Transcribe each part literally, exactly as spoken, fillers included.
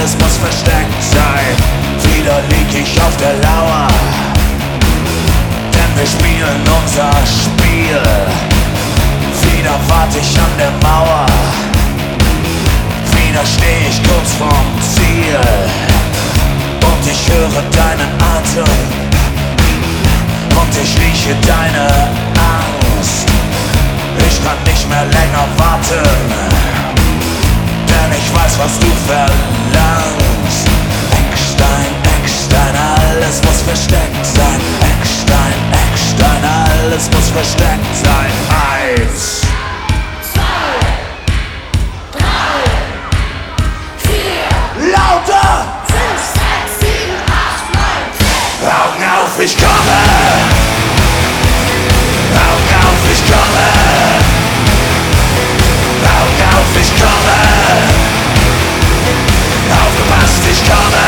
alles muss versteckt sein. Wieder lieg ich auf der Lauer, denn wir spielen unser Spiel. Wieder wart ich an der Mauer, wieder steh ich kurz vorm Ziel. Und ich höre deinen Atem und ich rieche deine Angst. Ich kann nicht mehr länger warten, denn ich weiß, was du verlangst. Eckstein, Eckstein, alles muss versteckt sein. Eckstein, Eckstein, alles muss versteckt sein. Eins, zwei, drei, vier, lauter! fünf, sechs, sieben, acht, neun, zehn. Augen auf, ich komme! Augen auf, ich komme! Augen auf, ich komme! Aufgepasst, ich komme!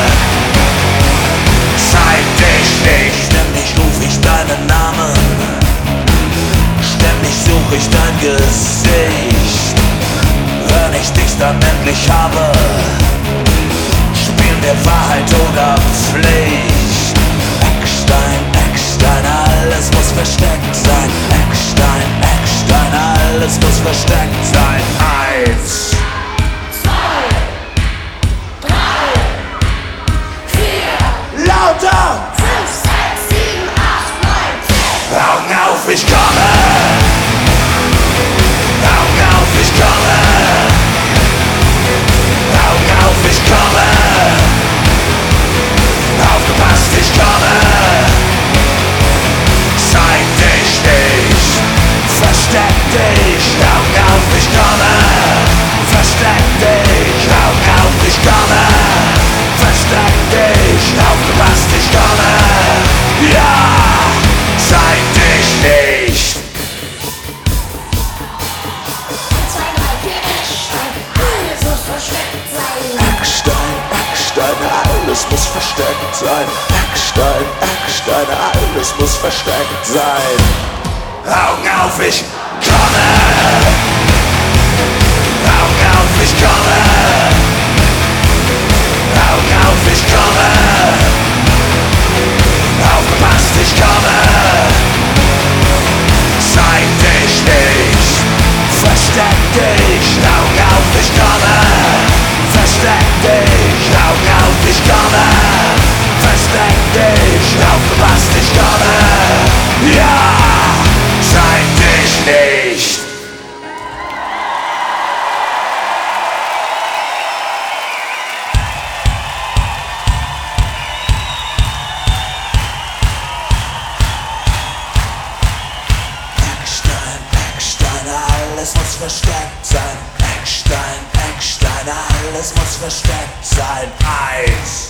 Zeig dich nicht! Ständig ruf ich deinen Namen, ständig such ich dein Gesicht. Wenn ich dich dann endlich habe, spielen wir Wahrheit oder Pflicht. Eckstein, Eckstein, alles muss versteckt sein. Eckstein, Eckstein, alles muss versteckt sein. Eins, zwei, drei, vier, lauter! fünf, sechs, sieben, acht, neun, zehn. Augen auf, ich komme! Augen auf, ich komme! Augen auf, ich komme! Aufgepasst, ich komme! Zeig dich nicht! Versteck dich! Augen auf, ich komme! Versteck dich! Augen auf, ich komme! Versteck dich! Aufgepasst, ich komme! Ja! Zeig dich nicht! zwei, drei, vier, Eckstein, alles muss versteckt sein. Eckstein, Eckstein, alles muss versteckt sein. Eckstein, Eckstein, alles muss versteckt sein. Augen auf, ich komme! Augen auf, ich komme! Augen auf, ich komme! Aufgepasst, ich komme! Zeig dich nicht! Versteck dich! Augen auf, ich komme! Versteck dich! Augen auf, ich komme! Versteck dich! Aufgepasst, ich komme! Ja! Zeig dich nicht! Eckstein, Eckstein, alles muss versteckt sein. Eckstein, Eckstein, alles muss versteckt sein. Eins,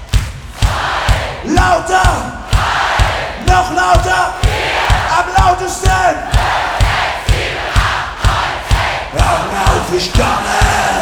lauter! Noch lauter! Am lautesten! Augen auf, ich komme!